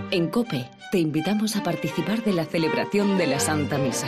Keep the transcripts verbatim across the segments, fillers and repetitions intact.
En COPE te invitamos a participar de la celebración de la Santa Misa.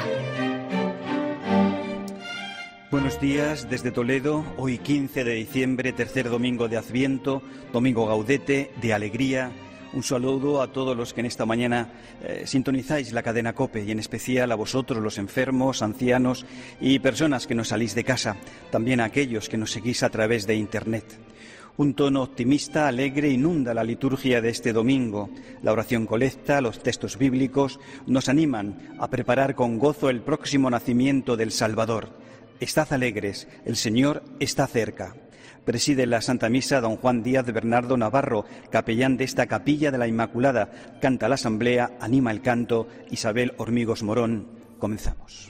Buenos días desde Toledo, hoy quince de diciembre, tercer domingo de Adviento, domingo gaudete, de alegría. Un saludo a todos los que en esta mañana eh, sintonizáis la cadena COPE y en especial a vosotros, los enfermos, ancianos y personas que no salís de casa, también a aquellos que nos seguís a través de Internet. Un tono optimista, alegre, inunda la liturgia de este domingo. La oración colecta, los textos bíblicos nos animan a preparar con gozo el próximo nacimiento del Salvador. Estad alegres, el Señor está cerca. Preside la Santa Misa don Juan Díaz Bernardo Navarro, capellán de esta Capilla de la Inmaculada. Canta la asamblea, anima el canto Isabel Hormigos Morón. Comenzamos.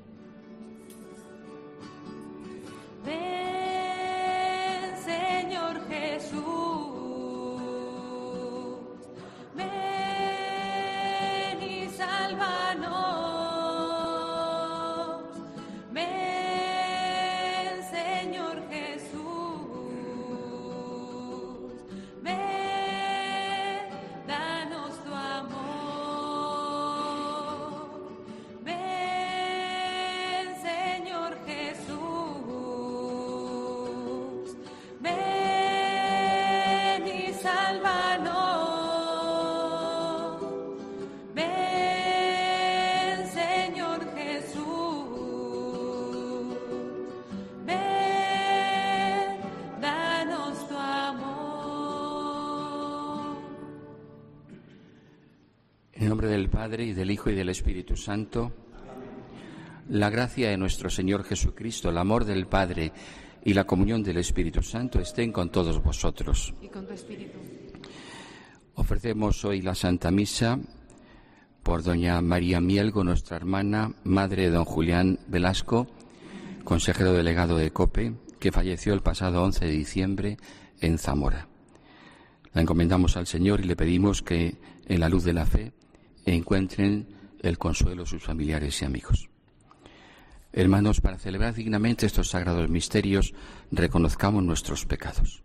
En nombre del Padre, y del Hijo, y del Espíritu Santo, la gracia de nuestro Señor Jesucristo, el amor del Padre y la comunión del Espíritu Santo estén con todos vosotros. Y con tu espíritu. Ofrecemos hoy la Santa Misa por doña María Mielgo, nuestra hermana, madre de don Julián Velasco, consejero delegado de COPE, que falleció el pasado once de diciembre en Zamora. La encomendamos al Señor y le pedimos que, en la luz de la fe, encuentren el consuelo sus familiares y amigos. Hermanos, para celebrar dignamente estos sagrados misterios, reconozcamos nuestros pecados.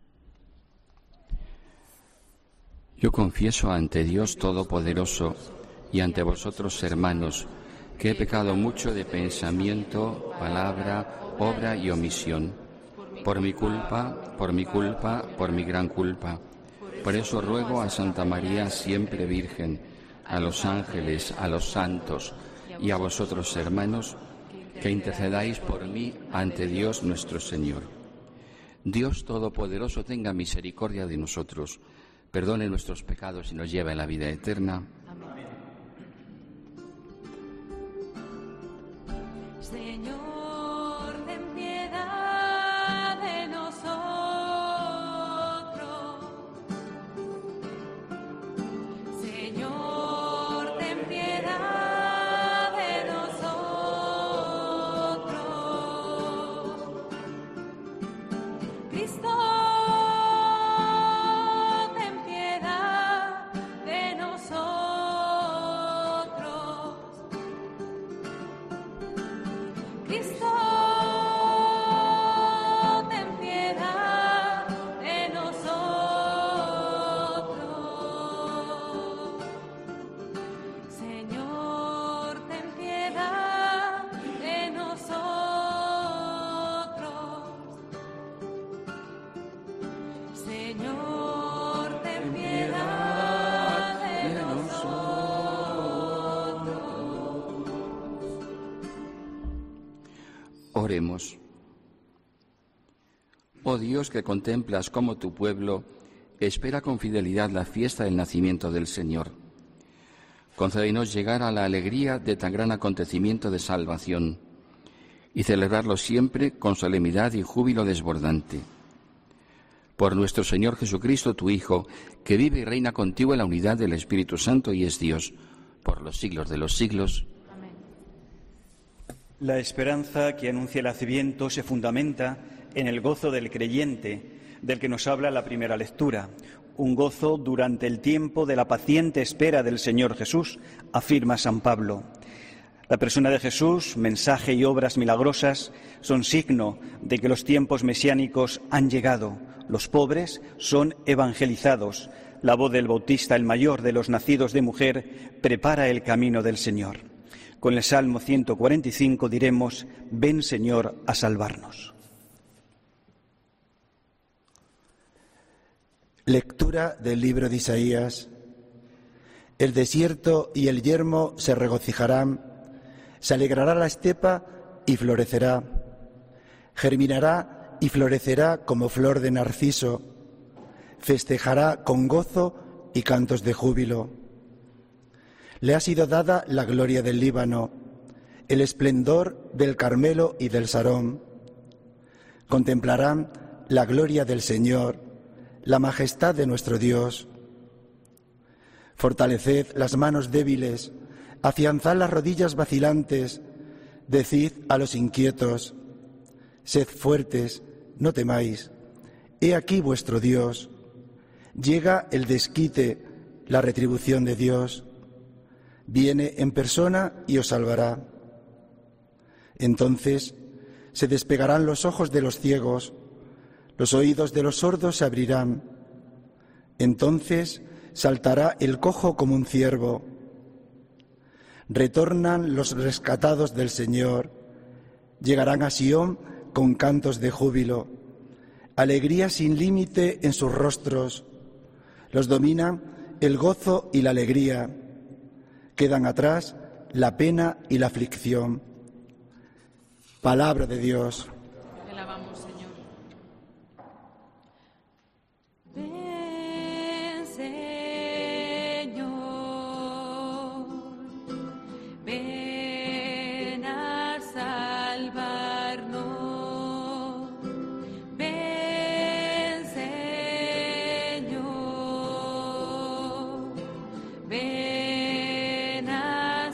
Yo confieso ante Dios Todopoderoso y ante vosotros, hermanos, que he pecado mucho de pensamiento, palabra, obra y omisión. Por mi culpa, por mi culpa, por mi gran culpa. Por eso ruego a Santa María, siempre Virgen, a los ángeles, a los santos y a vosotros, hermanos, que intercedáis por mí ante Dios nuestro Señor. Dios Todopoderoso tenga misericordia de nosotros, perdone nuestros pecados y nos lleve a la vida eterna. Amén. Señor, ten piedad de nosotros. Señor, ten piedad de nosotros. Cristo, ten piedad de nosotros. Cristo, ten piedad de nosotros. Señor, ten piedad de nosotros. Señor, ten piedad de nosotros. Oremos. Oh Dios, que contemplas cómo tu pueblo espera con fidelidad la fiesta del nacimiento del Señor, concédenos llegar a la alegría de tan gran acontecimiento de salvación y celebrarlo siempre con solemnidad y júbilo desbordante. Por nuestro Señor Jesucristo, tu Hijo, que vive y reina contigo en la unidad del Espíritu Santo y es Dios, por los siglos de los siglos. La esperanza que anuncia el Adviento se fundamenta en el gozo del creyente, del que nos habla la primera lectura. Un gozo durante el tiempo de la paciente espera del Señor Jesús, afirma San Pablo. La persona de Jesús, mensaje y obras milagrosas son signo de que los tiempos mesiánicos han llegado. Los pobres son evangelizados. la voz del Bautista, el mayor de los nacidos de mujer, prepara el camino del Señor. Con el Salmo ciento cuarenta y cinco diremos: ven, Señor, a salvarnos. Lectura del libro de Isaías. El desierto y el yermo se regocijarán, se alegrará la estepa y florecerá, germinará y florecerá como flor de narciso, festejará con gozo y cantos de júbilo. Le ha sido dada la gloria del Líbano, el esplendor del Carmelo y del Sarón. Contemplarán la gloria del Señor, la majestad de nuestro Dios. Fortaleced las manos débiles, afianzad las rodillas vacilantes, decid a los inquietos: sed fuertes, no temáis, he aquí vuestro Dios. Llega el desquite, la retribución de Dios. Viene en persona y os salvará. Entonces se despegarán los ojos de los ciegos, los oídos de los sordos se abrirán. Entonces saltará el cojo como un ciervo. Retornan los rescatados del Señor, llegarán a Sión con cantos de júbilo, alegría sin límite en sus rostros. Los dominan el gozo y la alegría, quedan atrás la pena y la aflicción. Palabra de Dios. Te alabamos, Señor. Ven, Señor, ven a salvarnos. Ven, Señor, ven a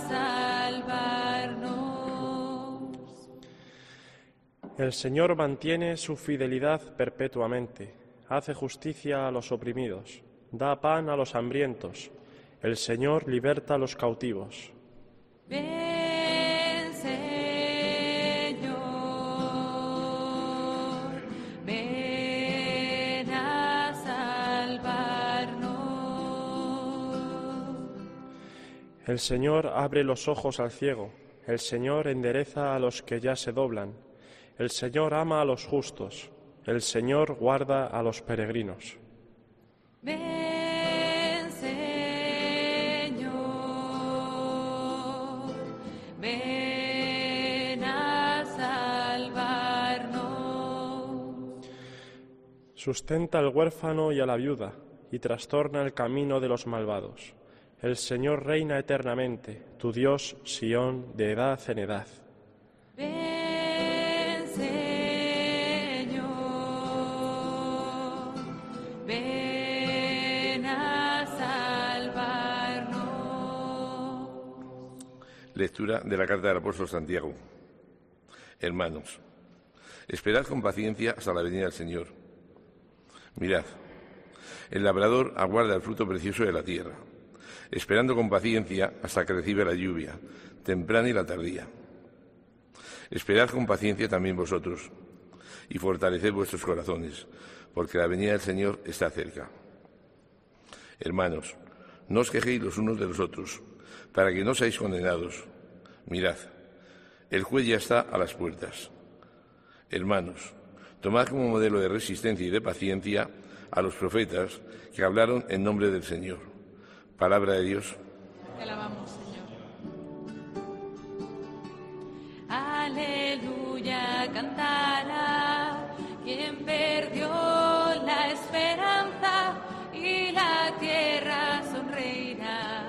salvarnos. El Señor mantiene su fidelidad perpetuamente, hace justicia a los oprimidos, da pan a los hambrientos. El Señor liberta a los cautivos. Ven, Señor, ven a salvarnos. El Señor abre los ojos al ciego, el Señor endereza a los que ya se doblan. El Señor ama a los justos, el Señor guarda a los peregrinos. Ven, Señor, ven a salvarnos. Sustenta al huérfano y a la viuda, y trastorna el camino de los malvados. El Señor reina eternamente, tu Dios, Sión, de edad en edad. Ven, Señor, ven a salvarnos. Lectura de la carta del apóstol Santiago. Hermanos, esperad con paciencia hasta la venida del Señor. Mirad, el labrador aguarda el fruto precioso de la tierra, esperando con paciencia hasta que reciba la lluvia, temprana y la tardía. Esperad con paciencia también vosotros, y fortaleced vuestros corazones, porque la venida del Señor está cerca. Hermanos, no os quejéis los unos de los otros, para que no seáis condenados. Mirad, el juez ya está a las puertas. Hermanos, tomad como modelo de resistencia y de paciencia a los profetas que hablaron en nombre del Señor. Palabra de Dios. Te alabamos, Señor. Aleluya, cantará quien perdió la esperanza y la tierra sonreirá.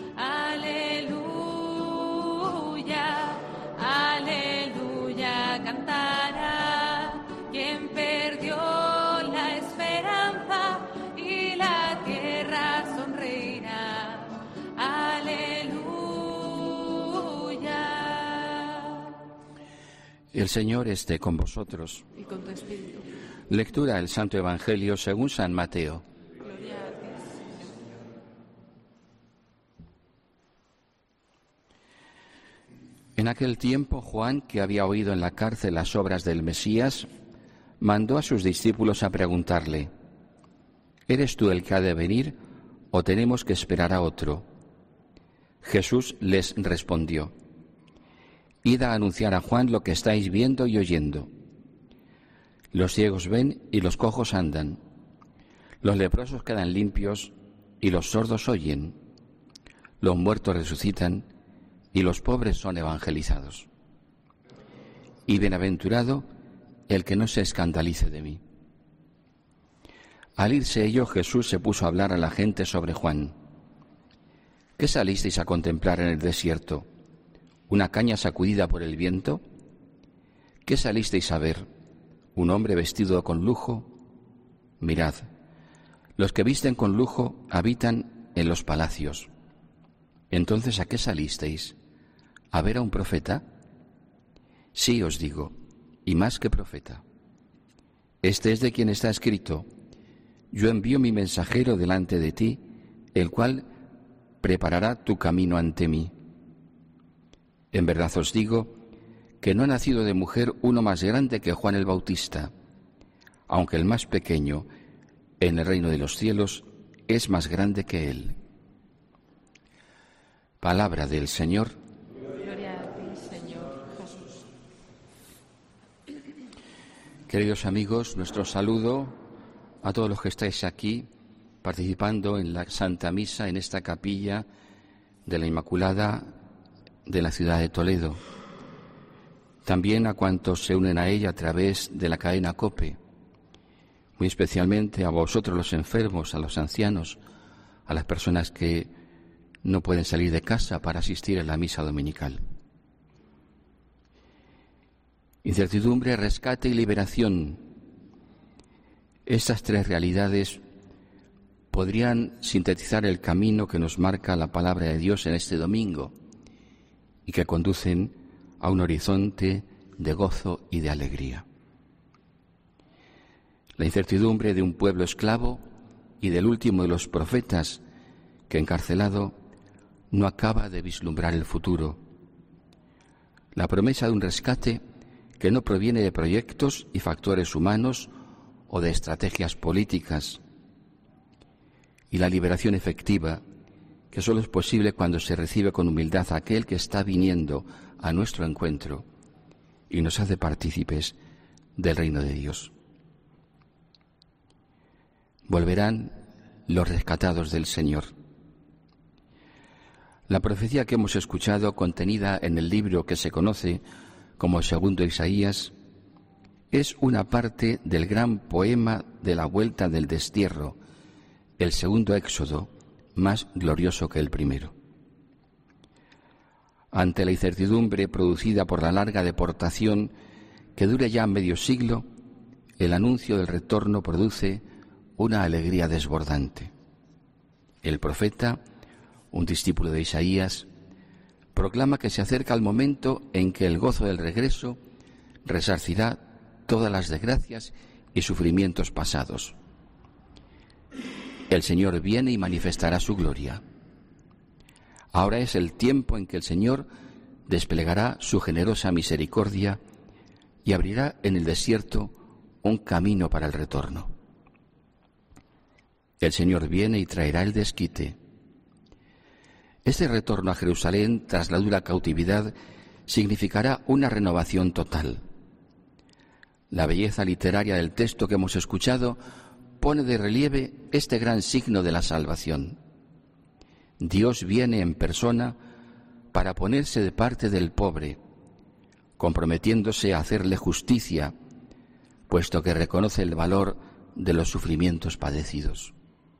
Aleluya, aleluya, cantará quien perdió la esperanza y la tierra sonreirá. Aleluya. El Señor esté con vosotros. Y con tu espíritu. Lectura del Santo Evangelio según San Mateo. Gloria a ti, Señor. En aquel tiempo Juan, que había oído en la cárcel las obras del Mesías, mandó a sus discípulos a preguntarle: ¿eres tú el que ha de venir ¿O tenemos que esperar a otro? Jesús les respondió: Id a anunciar a Juan lo que estáis viendo y oyendo. Los ciegos ven y los cojos andan. Los leprosos quedan limpios y los sordos oyen. Los muertos resucitan y los pobres son evangelizados. Y bienaventurado el que no se escandalice de mí. Al irse ellos, Jesús se puso a hablar a la gente sobre Juan. ¿Qué salisteis a contemplar en el desierto? ¿Una caña sacudida por el viento? ¿Qué salisteis a ver? ¿Un hombre vestido con lujo? Mirad, los que visten con lujo habitan en los palacios. Entonces, ¿a qué salisteis? ¿A ver a un profeta? Sí, os digo, y más que profeta. Este es de quien está escrito: Yo envío mi mensajero delante de ti, el cual preparará tu camino ante mí. En verdad os digo que no ha nacido de mujer uno más grande que Juan el Bautista, aunque el más pequeño en el reino de los cielos es más grande que él. Palabra del Señor. Gloria a ti, Señor Jesús. Queridos amigos, nuestro saludo a todos los que estáis aquí participando en la Santa Misa en esta capilla de la Inmaculada de la ciudad de Toledo. También a cuantos se unen a ella a través de la cadena COPE, muy especialmente a vosotros los enfermos, a los ancianos, a las personas que no pueden salir de casa para asistir a la misa dominical. Incertidumbre, rescate y liberación. Estas tres realidades podrían sintetizar el camino que nos marca la palabra de Dios en este domingo y que conducen a un horizonte de gozo y de alegría. La incertidumbre de un pueblo esclavo y del último de los profetas que, encarcelado, no acaba de vislumbrar el futuro. La promesa de un rescate que no proviene de proyectos y factores humanos o de estrategias políticas. Y la liberación efectiva, que solo es posible cuando se recibe con humildad a aquel que está viniendo a nuestro encuentro y nos hace partícipes del reino de Dios. Volverán los rescatados del Señor. La profecía que hemos escuchado, contenida en el libro que se conoce como Segundo Isaías, es una parte del gran poema de la vuelta del destierro, el segundo éxodo, más glorioso que el primero. Ante la incertidumbre producida por la larga deportación que dura ya medio siglo, el anuncio del retorno produce una alegría desbordante. El profeta, un discípulo de Isaías, proclama que se acerca el momento en que el gozo del regreso resarcirá todas las desgracias y sufrimientos pasados. El Señor viene y manifestará su gloria. Ahora es el tiempo en que el Señor desplegará su generosa misericordia y abrirá en el desierto un camino para el retorno. El Señor viene y traerá el desquite. Este retorno a Jerusalén tras la dura cautividad significará una renovación total. La belleza literaria del texto que hemos escuchado pone de relieve este gran signo de la salvación. Dios viene en persona para ponerse de parte del pobre, comprometiéndose a hacerle justicia, puesto que reconoce el valor de los sufrimientos padecidos.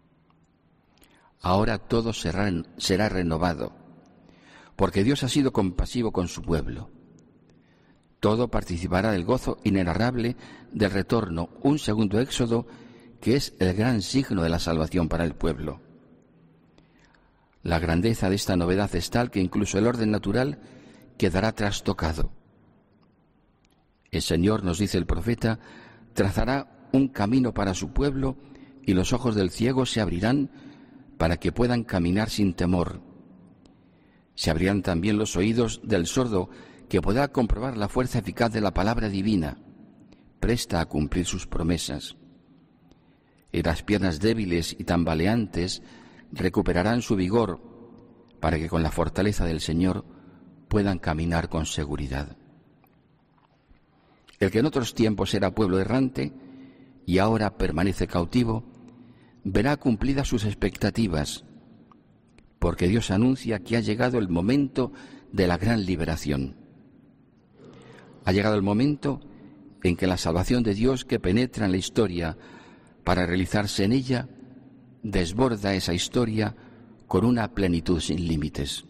Ahora todo será, será renovado, porque Dios ha sido compasivo con su pueblo. Todo participará del gozo inenarrable del retorno, un segundo éxodo que es el gran signo de la salvación para el pueblo. La grandeza de esta novedad es tal que incluso el orden natural quedará trastocado. El Señor, nos dice el profeta, trazará un camino para su pueblo y los ojos del ciego se abrirán para que puedan caminar sin temor. Se abrirán también los oídos del sordo, que podrá comprobar la fuerza eficaz de la palabra divina, presta a cumplir sus promesas. Y las piernas débiles y tambaleantes recuperarán su vigor para que con la fortaleza del Señor puedan caminar con seguridad. El que en otros tiempos era pueblo errante y ahora permanece cautivo, verá cumplidas sus expectativas, porque Dios anuncia que ha llegado el momento de la gran liberación. Ha llegado el momento en que la salvación de Dios, que penetra en la historia para realizarse en ella, desborda esa historia con una plenitud sin límites.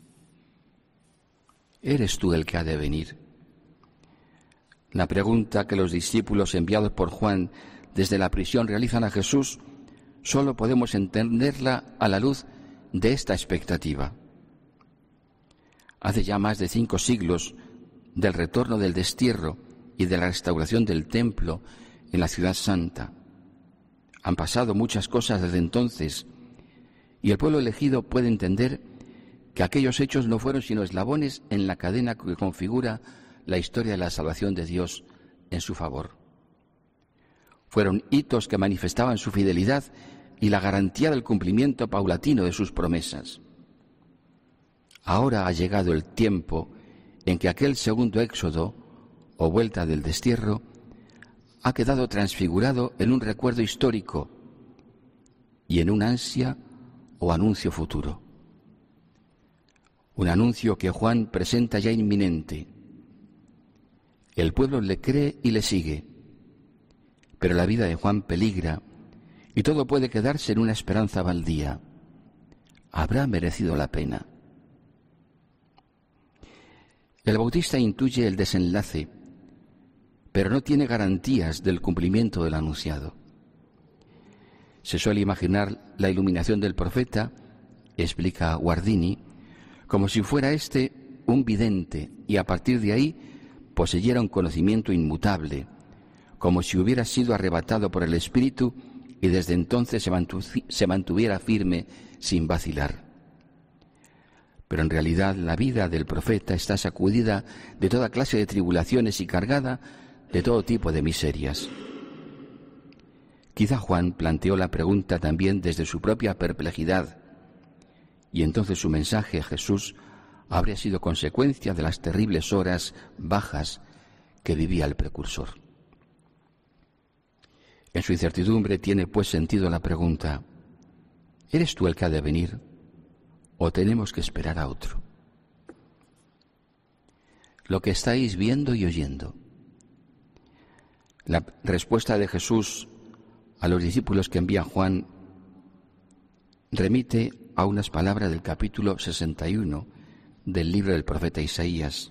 ¿Eres tú el que ha de venir? La pregunta que los discípulos enviados por Juan desde la prisión realizan a Jesús, solo podemos entenderla a la luz de esta expectativa. Hace ya más de cinco siglos del retorno del destierro y de la restauración del templo en la ciudad santa. Han pasado muchas cosas desde entonces y el pueblo elegido puede entender que aquellos hechos no fueron sino eslabones en la cadena que configura la historia de la salvación de Dios en su favor. Fueron hitos que manifestaban su fidelidad y la garantía del cumplimiento paulatino de sus promesas. Ahora ha llegado el tiempo en que aquel segundo éxodo, o vuelta del destierro, ha quedado transfigurado en un recuerdo histórico y en una ansia o anuncio futuro. Un anuncio que Juan presenta ya inminente. El pueblo le cree y le sigue, pero la vida de Juan peligra y todo puede quedarse en una esperanza baldía. ¿Habrá merecido la pena? El Bautista intuye el desenlace, pero no tiene garantías del cumplimiento del anunciado. Se suele imaginar la iluminación del profeta, explica Guardini, como si fuera éste un vidente y a partir de ahí poseyera un conocimiento inmutable, como si hubiera sido arrebatado por el Espíritu y desde entonces se, mantu- se mantuviera firme sin vacilar. Pero en realidad la vida del profeta está sacudida de toda clase de tribulaciones y cargada de todo tipo de miserias. Quizá Juan planteó la pregunta también desde su propia perplejidad, y entonces su mensaje a Jesús habría sido consecuencia de las terribles horas bajas que vivía el precursor. En su incertidumbre tiene pues sentido la pregunta: ¿eres tú el que ha de venir o tenemos que esperar a otro? Lo que estáis viendo y oyendo. La respuesta de Jesús a los discípulos que envía Juan remite a unas palabras del capítulo sesenta y uno del libro del profeta Isaías.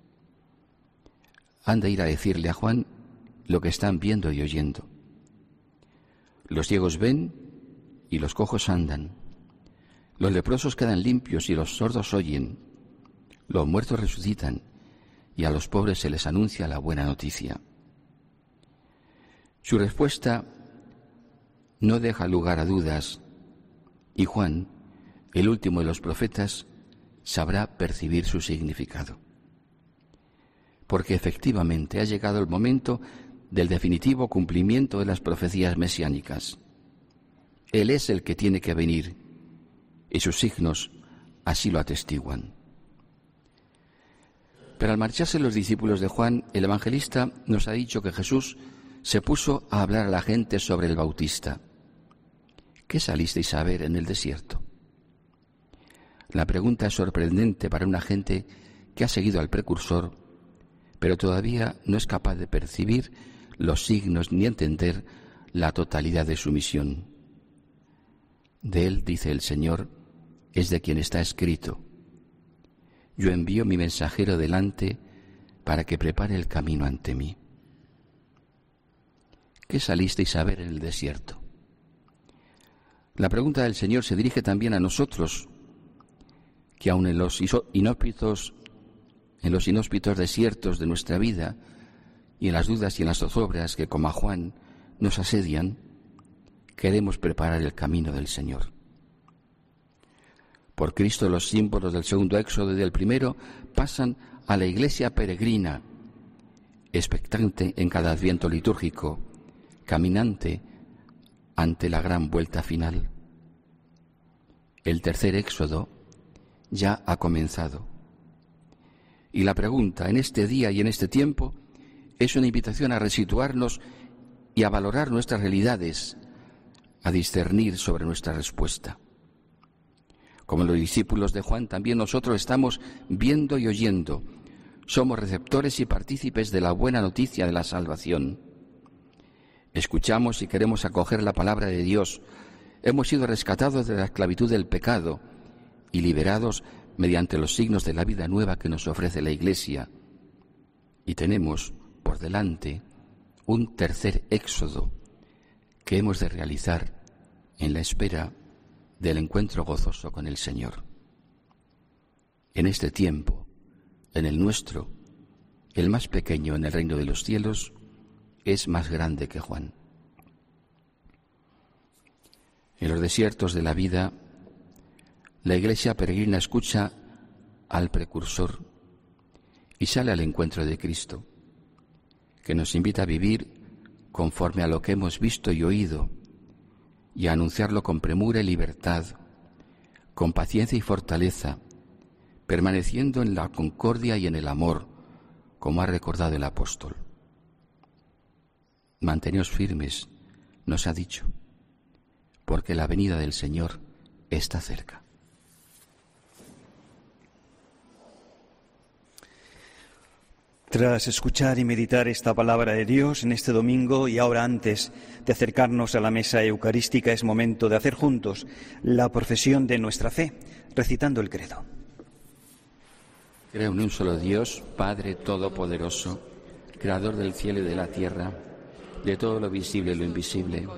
Han de ir a decirle a Juan lo que están viendo y oyendo. Los ciegos ven y los cojos andan. Los leprosos quedan limpios y los sordos oyen. Los muertos resucitan y a los pobres se les anuncia la buena noticia. Su respuesta no deja lugar a dudas y Juan, el último de los profetas, sabrá percibir su significado. Porque efectivamente ha llegado el momento del definitivo cumplimiento de las profecías mesiánicas. Él es el que tiene que venir y sus signos así lo atestiguan. Pero al marcharse los discípulos de Juan, el evangelista nos ha dicho que Jesús se puso a hablar a la gente sobre el Bautista. ¿Qué salisteis a ver en el desierto? La pregunta es sorprendente para una gente que ha seguido al precursor, pero todavía no es capaz de percibir los signos ni entender la totalidad de su misión. De él, dice el Señor, es de quien está escrito: yo envío mi mensajero delante para que prepare el camino ante mí. ¿Qué salisteis a ver en el desierto? La pregunta del Señor se dirige también a nosotros, que aun en los inhóspitos, en los inhóspitos desiertos de nuestra vida y en las dudas y en las zozobras que, como a Juan, nos asedian, queremos preparar el camino del Señor. Por Cristo, los símbolos del segundo éxodo y del primero pasan a la iglesia peregrina, expectante en cada adviento litúrgico, caminante ante la gran vuelta final. El tercer éxodo ya ha comenzado. Y la pregunta en este día y en este tiempo es una invitación a resituarnos y a valorar nuestras realidades, a discernir sobre nuestra respuesta. Como los discípulos de Juan, también nosotros estamos viendo y oyendo. Somos receptores y partícipes de la buena noticia de la salvación. Escuchamos y queremos acoger la palabra de Dios. Hemos sido rescatados de la esclavitud del pecado y liberados mediante los signos de la vida nueva que nos ofrece la Iglesia. Y tenemos por delante un tercer éxodo que hemos de realizar en la espera del encuentro gozoso con el Señor. En este tiempo, en el nuestro, el más pequeño en el reino de los cielos es más grande que Juan. En los desiertos de la vida, la Iglesia peregrina escucha al precursor y sale al encuentro de Cristo, que nos invita a vivir conforme a lo que hemos visto y oído, y a anunciarlo con premura y libertad, con paciencia y fortaleza, permaneciendo en la concordia y en el amor, como ha recordado el apóstol. Manteneos firmes, nos ha dicho, porque la venida del Señor está cerca. Tras escuchar y meditar esta palabra de Dios en este domingo y ahora antes de acercarnos a la mesa eucarística, es momento de hacer juntos la profesión de nuestra fe, recitando el credo. Creo en un solo Dios, Padre Todopoderoso, Creador del cielo y de la tierra, de todo lo visible y lo invisible.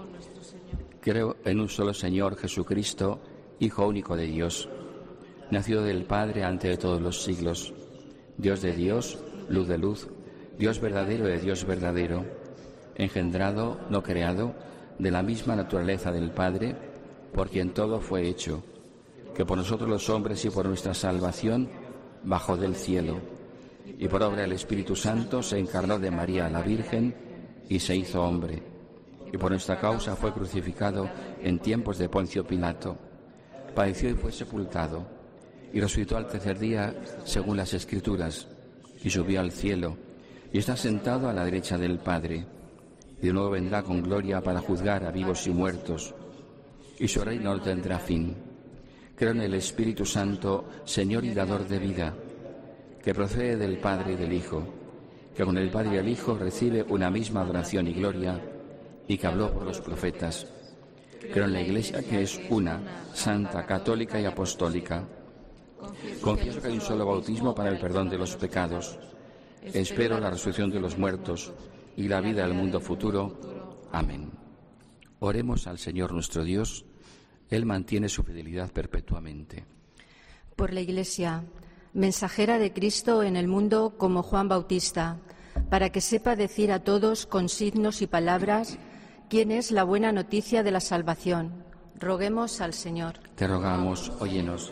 Creo en un solo Señor Jesucristo, Hijo único de Dios, nacido del Padre antes de todos los siglos, Dios de Dios, luz de luz, Dios verdadero de Dios verdadero, engendrado, no creado, de la misma naturaleza del Padre, por quien todo fue hecho, que por nosotros los hombres y por nuestra salvación bajó del cielo, y por obra del Espíritu Santo se encarnó de María la Virgen y se hizo hombre, y por nuestra causa fue crucificado en tiempos de Poncio Pilato, padeció y fue sepultado, y resucitó al tercer día según las Escrituras, y subió al cielo, y está sentado a la derecha del Padre, y de nuevo vendrá con gloria para juzgar a vivos y muertos, y su reino no tendrá fin. Creo en el Espíritu Santo, Señor y dador de vida, que procede del Padre y del Hijo, que con el Padre y el Hijo recibe una misma adoración y gloria, y que habló por los profetas. Creo en la Iglesia, que es una, santa, católica y apostólica. Confieso que hay un solo bautismo para el perdón de los pecados. Espero la resurrección de los muertos y la vida del mundo futuro. Amén. Oremos al Señor nuestro Dios. Él mantiene su fidelidad perpetuamente. Por la Iglesia, mensajera de Cristo en el mundo como Juan Bautista, para que sepa decir a todos con signos y palabras quién es la buena noticia de la salvación. Roguemos al Señor. Te rogamos, óyenos.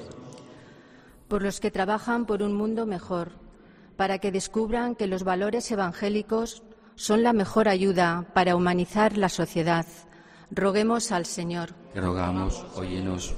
Por los que trabajan por un mundo mejor, para que descubran que los valores evangélicos son la mejor ayuda para humanizar la sociedad. Roguemos al Señor. Te rogamos, óyenos.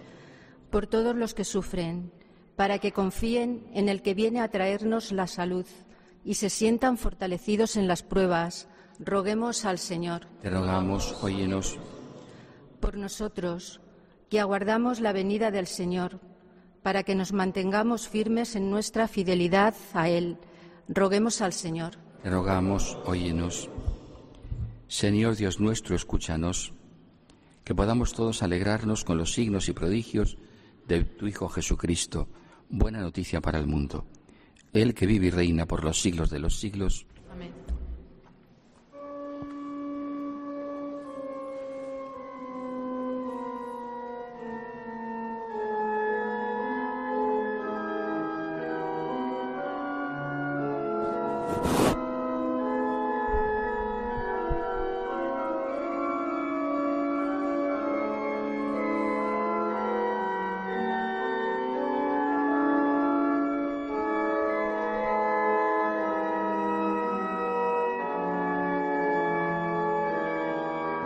Por todos los que sufren, para que confíen en el que viene a traernos la salud y se sientan fortalecidos en las pruebas. Roguemos al Señor. Te rogamos, óyenos. Por nosotros, que aguardamos la venida del Señor, para que nos mantengamos firmes en nuestra fidelidad a Él. Roguemos al Señor. Te rogamos, óyenos. Señor Dios nuestro, escúchanos, que podamos todos alegrarnos con los signos y prodigios de tu Hijo Jesucristo, buena noticia para el mundo. Él que vive y reina por los siglos de los siglos. Amén.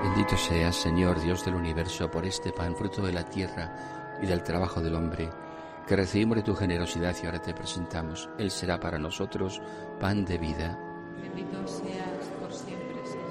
Bendito seas, Señor, Dios del universo, por este pan, fruto de la tierra y del trabajo del hombre, que recibimos de tu generosidad y ahora te presentamos. Él será para nosotros pan de vida. Bendito seas por siempre, Señor.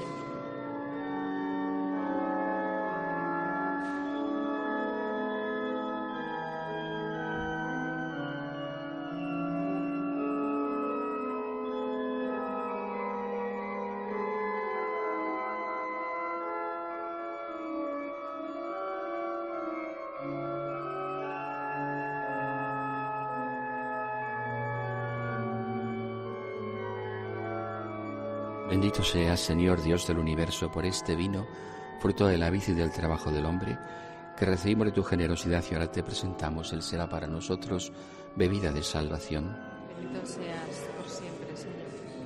Bendito seas, Señor, Dios del universo, por este vino, fruto de la vid y del trabajo del hombre, que recibimos de tu generosidad y ahora te presentamos. Él será para nosotros bebida de salvación. Bendito seas por siempre, Señor.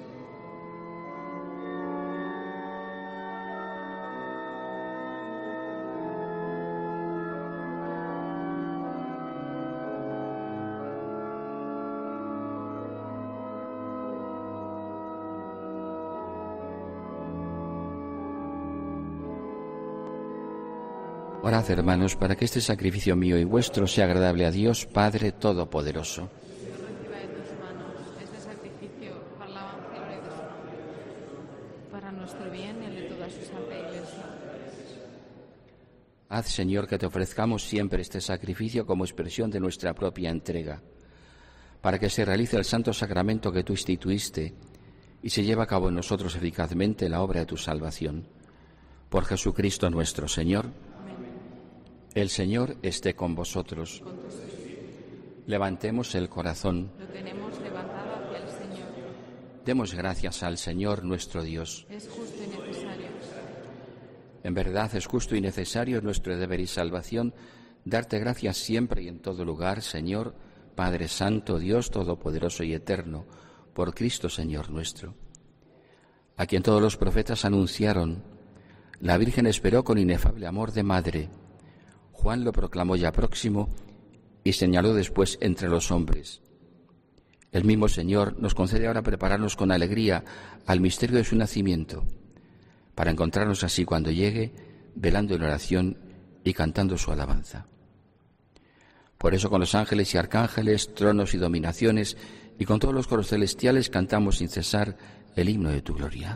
Orad, hermanos, para que este sacrificio mío y vuestro sea agradable a Dios, Padre Todopoderoso. Reciba de tus manos este sacrificio para la evangelio de su nombre, para nuestro bien y el de toda su santa Iglesia. Haz, Señor, que te ofrezcamos siempre este sacrificio como expresión de nuestra propia entrega, para que se realice el santo sacramento que tú instituiste y se lleve a cabo en nosotros eficazmente la obra de tu salvación. Por Jesucristo nuestro Señor. El Señor esté con vosotros. Levantemos el corazón. Lo tenemos levantado hacia el Señor. Demos gracias al Señor nuestro Dios. Es justo y necesario. En verdad es justo y necesario nuestro deber y salvación darte gracias siempre y en todo lugar, Señor, Padre Santo, Dios Todopoderoso y Eterno, por Cristo Señor nuestro, a quien todos los profetas anunciaron. La Virgen esperó con inefable amor de madre. Juan lo proclamó ya próximo y señaló después entre los hombres. El mismo Señor nos concede ahora prepararnos con alegría al misterio de su nacimiento, para encontrarnos así cuando llegue, velando en oración y cantando su alabanza. Por eso con los ángeles y arcángeles, tronos y dominaciones, y con todos los coros celestiales cantamos sin cesar el himno de tu gloria.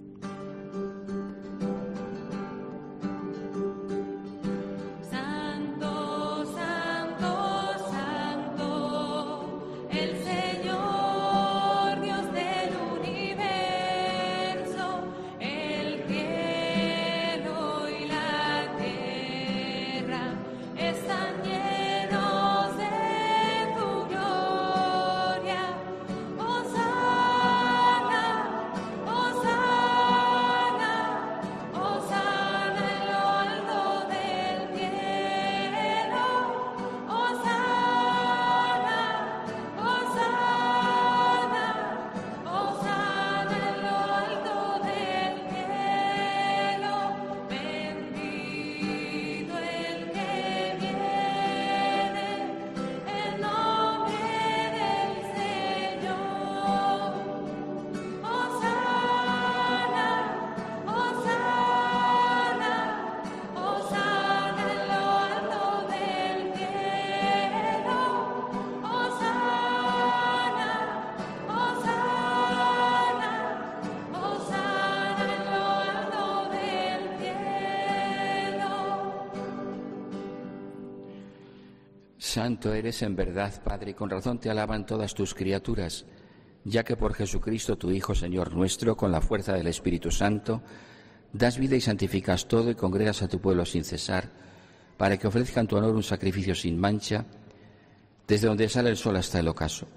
Santo eres en verdad, Padre, y con razón te alaban todas tus criaturas, ya que por Jesucristo, tu Hijo, Señor nuestro, con la fuerza del Espíritu Santo, das vida y santificas todo y congregas a tu pueblo sin cesar, para que ofrezcan tu honor un sacrificio sin mancha, desde donde sale el sol hasta el ocaso.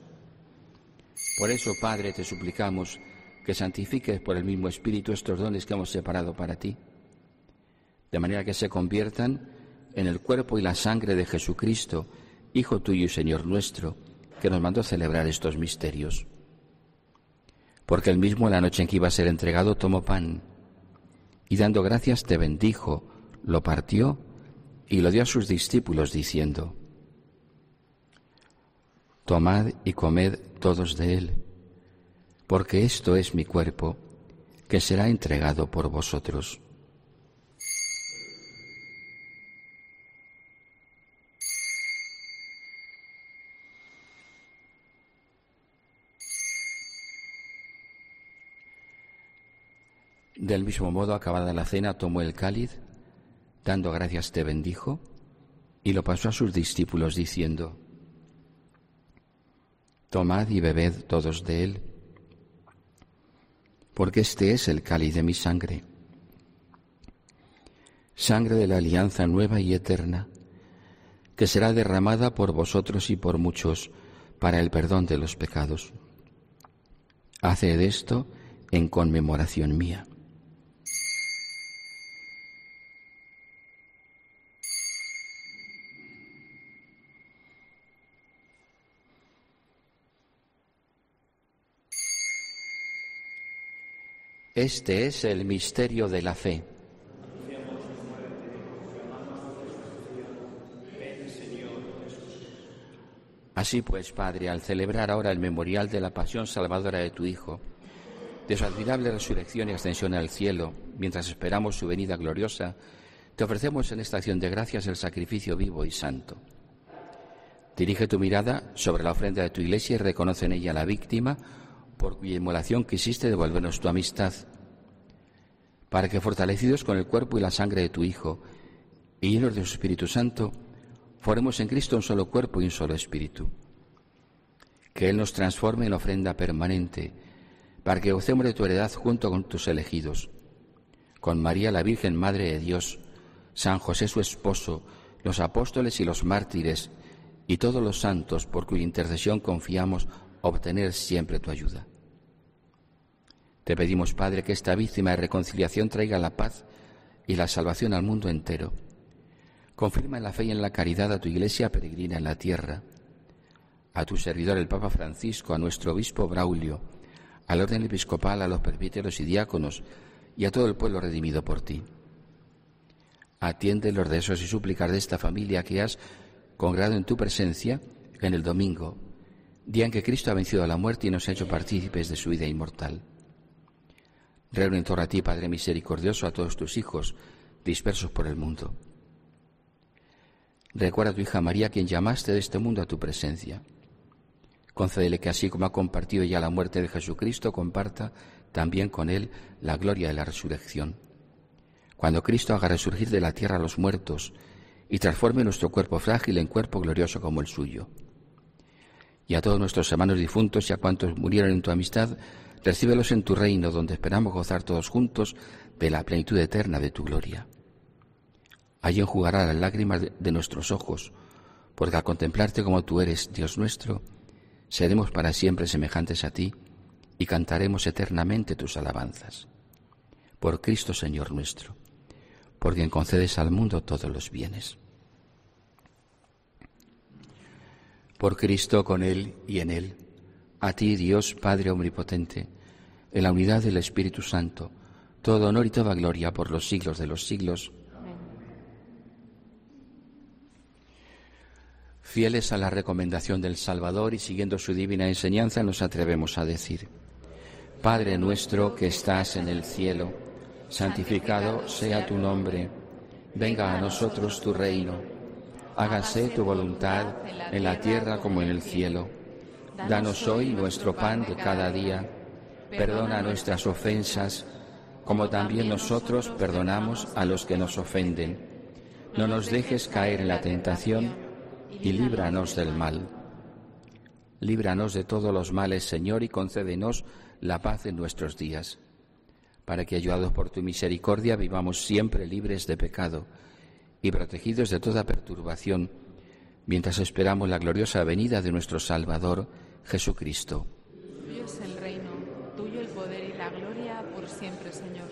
Por eso, Padre, te suplicamos que santifiques por el mismo Espíritu estos dones que hemos separado para ti, de manera que se conviertan en el cuerpo y la sangre de Jesucristo, Hijo tuyo y Señor nuestro, que nos mandó celebrar estos misterios. Porque él mismo, en la noche en que iba a ser entregado, tomó pan y dando gracias te bendijo, lo partió y lo dio a sus discípulos diciendo: Tomad y comed todos de él, porque esto es mi cuerpo, que será entregado por vosotros. Del mismo modo, acabada la cena, tomó el cáliz, dando gracias te bendijo, y lo pasó a sus discípulos diciendo: Tomad y bebed todos de él, porque este es el cáliz de mi sangre, sangre de la alianza nueva y eterna, que será derramada por vosotros y por muchos para el perdón de los pecados. Haced esto en conmemoración mía. Este es el misterio de la fe. Así pues, Padre, al celebrar ahora el memorial de la pasión salvadora de tu Hijo, de su admirable resurrección y ascensión al cielo, mientras esperamos su venida gloriosa, te ofrecemos en esta acción de gracias el sacrificio vivo y santo. Dirige tu mirada sobre la ofrenda de tu Iglesia y reconoce en ella la víctima por cuya inmolación quisiste devolvernos tu amistad, para que, fortalecidos con el cuerpo y la sangre de tu Hijo y llenos de su Espíritu Santo, formemos en Cristo un solo cuerpo y un solo espíritu. Que Él nos transforme en ofrenda permanente, para que gocemos de tu heredad junto con tus elegidos, con María la Virgen Madre de Dios, San José su esposo, los apóstoles y los mártires, y todos los santos por cuya intercesión confiamos obtener siempre tu ayuda. Te pedimos, Padre, que esta víctima de reconciliación traiga la paz y la salvación al mundo entero. Confirma en la fe y en la caridad a tu Iglesia peregrina en la tierra, a tu servidor el Papa Francisco, a nuestro obispo Braulio, al orden episcopal, a los presbíteros y diáconos y a todo el pueblo redimido por ti. Atiende los deseos y súplicas de esta familia que has congregado en tu presencia en el domingo, día en que Cristo ha vencido a la muerte y nos ha hecho partícipes de su vida inmortal. Reúne en torno a ti, Padre misericordioso, a todos tus hijos dispersos por el mundo. Recuerda a tu hija María, quien llamaste de este mundo a tu presencia. Concédele que así como ha compartido ya la muerte de Jesucristo, comparta también con él la gloria de la resurrección. Cuando Cristo haga resurgir de la tierra a los muertos y transforme nuestro cuerpo frágil en cuerpo glorioso como el suyo. Y a todos nuestros hermanos difuntos y a cuantos murieron en tu amistad, recíbelos en tu reino, donde esperamos gozar todos juntos de la plenitud eterna de tu gloria. Allí enjugará las lágrimas de nuestros ojos, porque al contemplarte como tú eres, Dios nuestro, seremos para siempre semejantes a ti y cantaremos eternamente tus alabanzas. Por Cristo Señor nuestro, por quien concedes al mundo todos los bienes. Por Cristo, con Él y en Él, a ti, Dios Padre omnipotente, en la unidad del Espíritu Santo, todo honor y toda gloria por los siglos de los siglos. Amén. Fieles a la recomendación del Salvador y siguiendo su divina enseñanza, nos atrevemos a decir: Padre nuestro que estás en el cielo, santificado sea tu nombre. Venga a nosotros tu reino. Hágase tu voluntad en la tierra como en el cielo. Danos hoy nuestro pan de cada día. Perdona nuestras ofensas, como también nosotros perdonamos a los que nos ofenden. No nos dejes caer en la tentación y líbranos del mal. Líbranos de todos los males, Señor, y concédenos la paz en nuestros días, para que, ayudados por tu misericordia, vivamos siempre libres de pecado y protegidos de toda perturbación, mientras esperamos la gloriosa venida de nuestro Salvador, Jesucristo. Tuyo es el reino, tuyo el poder y la gloria por siempre, Señor.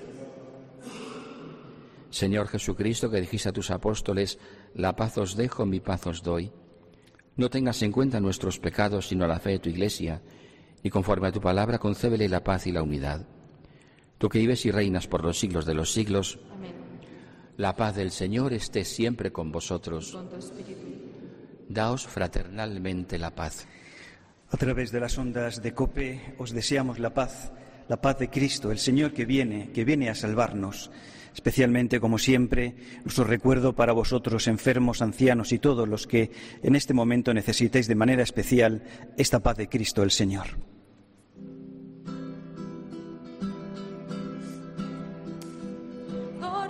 Señor Jesucristo, que dijiste a tus apóstoles: la paz os dejo, mi paz os doy. No tengas en cuenta nuestros pecados, sino la fe de tu Iglesia, y conforme a tu palabra concédele la paz y la unidad. Tú que vives y reinas por los siglos de los siglos. Amén. La paz del Señor esté siempre con vosotros. Con tu espíritu. Daos fraternalmente la paz. A través de las ondas de COPE os deseamos la paz, la paz de Cristo, el Señor que viene, que viene a salvarnos. Especialmente, como siempre, nuestro recuerdo para vosotros, enfermos, ancianos y todos los que en este momento necesitéis de manera especial esta paz de Cristo, el Señor.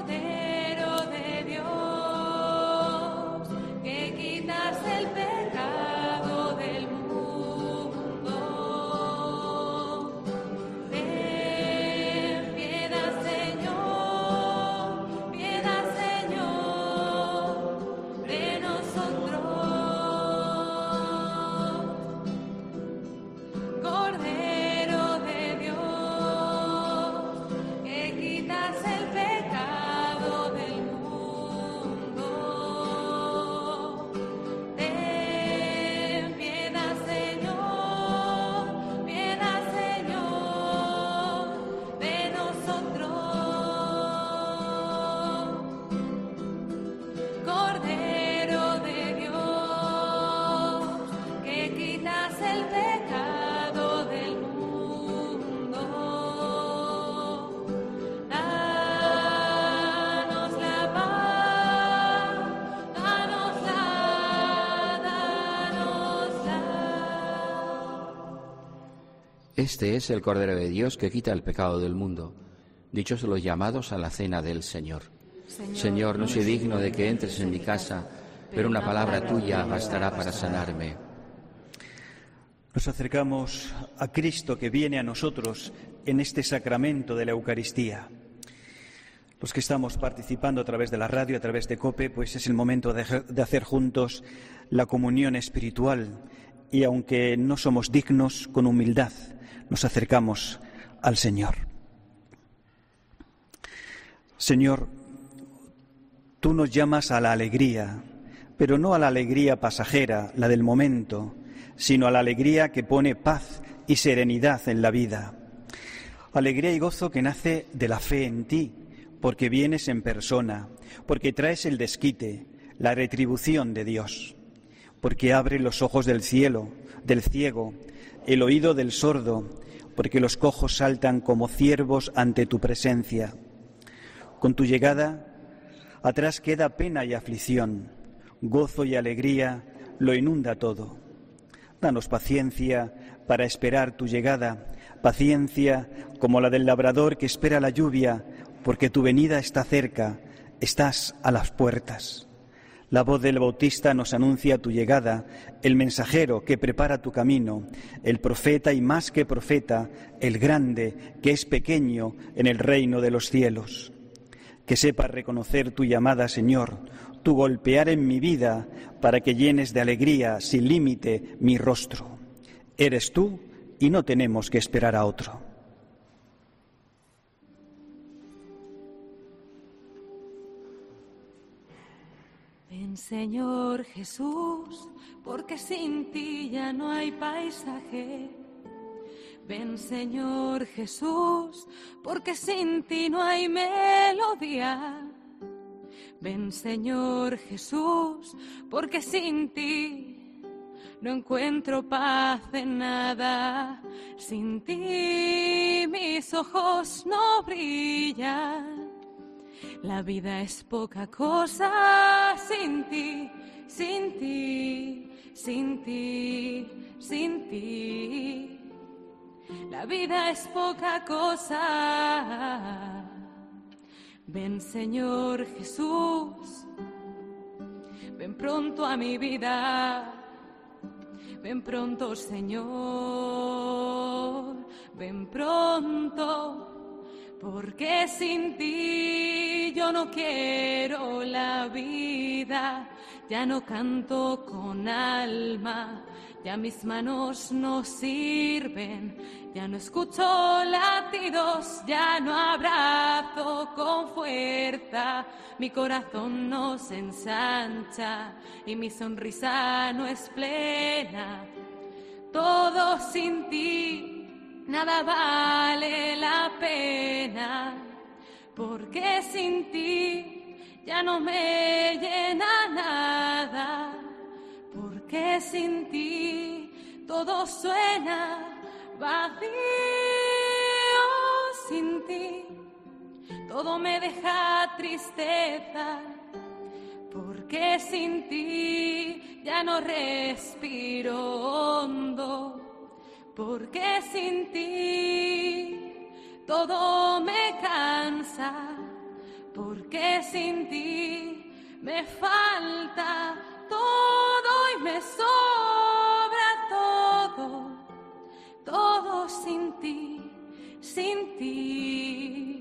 Cordero de Dios, que quitas el pecado del mundo. Ten piedad, Señor, piedad, Señor, de nosotros. Cordero de Dios, que quitas el pecado del mundo. Ten piedad, Señor, piedad, Señor, de nosotros. Cordero de Dios, que quitas el pecado del mundo. Danos la paz, danosla, danosla. Este es el Cordero de Dios que quita el pecado del mundo. Dichosos los llamados a la cena del Señor. Señor, no soy digno de que entres en mi casa, pero una palabra tuya bastará para sanarme. Nos acercamos a Cristo que viene a nosotros en este sacramento de la Eucaristía. Los que estamos participando a través de la radio, a través de COPE, pues es el momento de, de hacer juntos la comunión espiritual y aunque no somos dignos, con humildad nos acercamos al Señor. Señor, tú nos llamas a la alegría, pero no a la alegría pasajera, la del momento, sino a la alegría que pone paz y serenidad en la vida. Alegría y gozo que nace de la fe en ti, porque vienes en persona, porque traes el desquite, la retribución de Dios, porque abre los ojos del cielo, del ciego, el oído del sordo, porque los cojos saltan como ciervos ante tu presencia. Con tu llegada, atrás queda pena y aflicción, gozo y alegría lo inunda todo. Danos paciencia para esperar tu llegada, paciencia como la del labrador que espera la lluvia, porque tu venida está cerca, estás a las puertas. La voz del Bautista nos anuncia tu llegada, el mensajero que prepara tu camino, el profeta y más que profeta, el grande que es pequeño en el reino de los cielos. Que sepa reconocer tu llamada, Señor, tu golpear en mi vida para que llenes de alegría sin límite mi rostro. Eres tú y no tenemos que esperar a otro. Ven, Señor Jesús, porque sin ti ya no hay paisaje. Ven, Señor Jesús, porque sin ti no hay melodía. Ven, Señor Jesús, porque sin ti no encuentro paz en nada. Sin ti mis ojos no brillan. La vida es poca cosa sin ti, sin ti, sin ti, sin ti. La vida es poca cosa. Ven, Señor Jesús, ven pronto a mi vida. Ven pronto, Señor, ven pronto. Porque sin ti yo no quiero la vida, ya no canto con alma, ya mis manos no sirven, ya no escucho latidos, ya no abrazo con fuerza, mi corazón no se ensancha y mi sonrisa no es plena. Todo sin ti nada vale la pena, porque sin ti ya no me llena nada, porque sin ti todo suena vacío, sin ti todo me deja tristeza, porque sin ti ya no respiro hondo. Porque sin ti todo me cansa, porque que sin ti me falta todo y me sobra todo, todo sin ti, sin ti.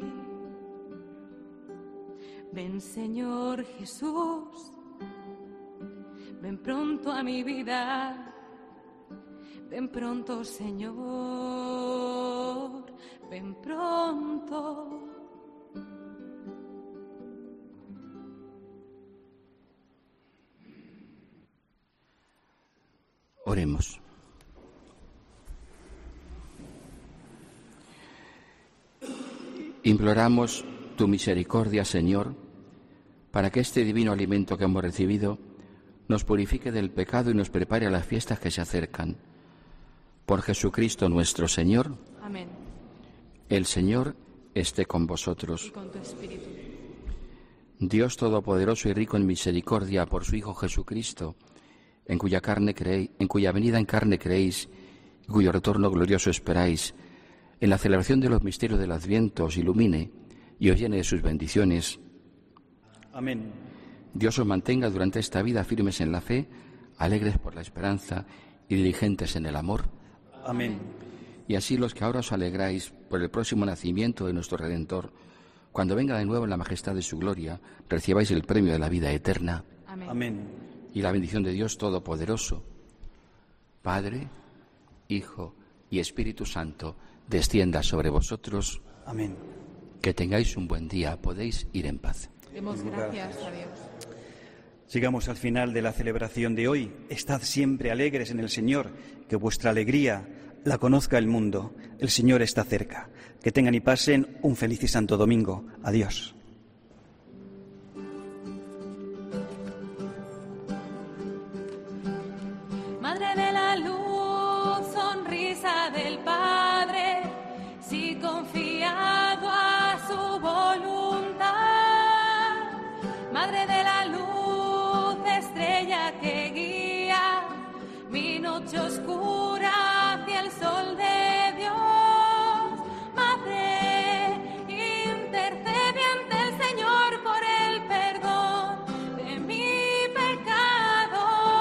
Ven, Señor Jesús, ven pronto a mi vida, ven pronto, Señor, ven pronto. Oremos. Imploramos tu misericordia, Señor, para que este divino alimento que hemos recibido nos purifique del pecado y nos prepare a las fiestas que se acercan. Por Jesucristo nuestro Señor. Amén. El Señor esté con vosotros. Y con tu espíritu. Dios Todopoderoso y rico en misericordia, por su Hijo Jesucristo, en cuya carne creéis, en cuya venida en carne creéis, y cuyo retorno glorioso esperáis, en la celebración de los misterios del Adviento os ilumine y os llene de sus bendiciones. Amén. Dios os mantenga durante esta vida firmes en la fe, alegres por la esperanza y diligentes en el amor. Amén. Y así los que ahora os alegráis por el próximo nacimiento de nuestro Redentor, cuando venga de nuevo en la majestad de su gloria, recibáis el premio de la vida eterna. Amén. Amén. Y la bendición de Dios Todopoderoso, Padre, Hijo y Espíritu Santo, descienda sobre vosotros. Amén. Que tengáis un buen día. Podéis ir en paz. Demos gracias a Dios. Llegamos al final de la celebración de hoy. Estad siempre alegres en el Señor, que vuestra alegría la conozca el mundo. El Señor está cerca. Que tengan y pasen un feliz y santo domingo. Adiós. Madre de la luz, sonrisa del Padre, si confiado a su voluntad. Madre de la luz, estrella que guía mi noche oscura hacia el sol de Dios. Madre, intercede ante el Señor por el perdón de mi pecado.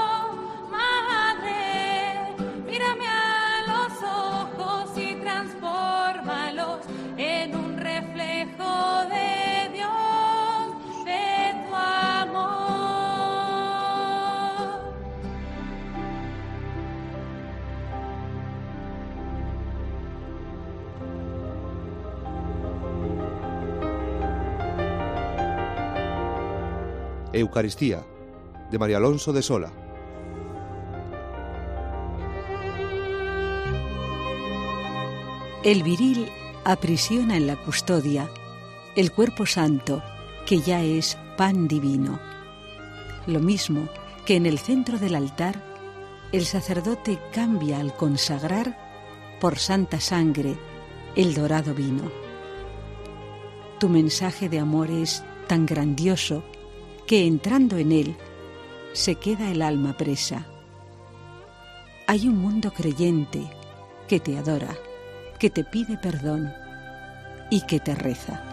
Madre, mírame a los ojos y transfórmalos en un reflejo de Dios, de tu amor. Eucaristía, de María Alonso de Sola. El viril aprisiona en la custodia el cuerpo santo, que ya es pan divino. Lo mismo que en el centro del altar, el sacerdote cambia al consagrar por santa sangre el dorado vino. Tu mensaje de amor es tan grandioso que entrando en él se queda el alma presa. Hay un mundo creyente que te adora, que te pide perdón y que te reza.